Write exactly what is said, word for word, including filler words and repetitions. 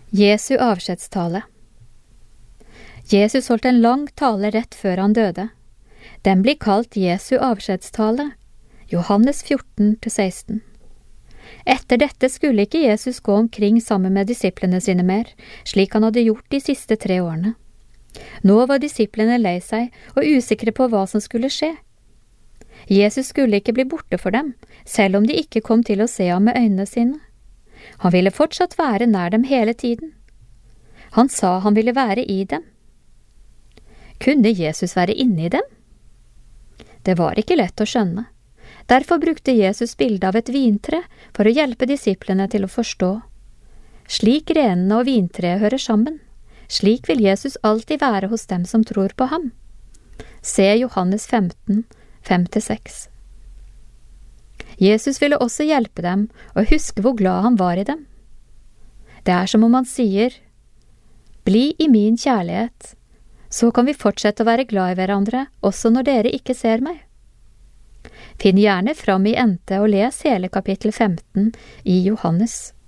Jesu avskjedstale. Jesus holdt en lang tale rett før han døde. Den blir kalt Jesu avskjedstale, Johannes fjorten til seksten. Etter dette skulle ikke Jesus gå omkring sammen med disiplene sine mer, slik han hadde gjort de siste tre årene. Nå var disiplene lei seg og usikre på hva som skulle skje. Jesus skulle ikke bli borte for dem, selv om de ikke kom til å se ham med øynene sine. Han ville fortsatt være nær dem hele tiden. Han sa han ville være i dem. Kunne Jesus være inne i dem? Det var ikke lett å skjønne. Derfor brukte Jesus bildet av et vintre for å hjelpe disiplene til å forstå. Slik grenene og vintreet hører sammen, slik vil Jesus alltid være hos dem som tror på ham. Se Johannes femten, fem til seks. Jesus ville også hjelpe dem og huske hvor glad han var i dem. Det er som om han sier, «Bli i min kjærlighet, så kan vi fortsette å være glad i hverandre også når dere ikke ser meg.» Finn gjerne fram i N T og les hele kapittel femten i Johannes.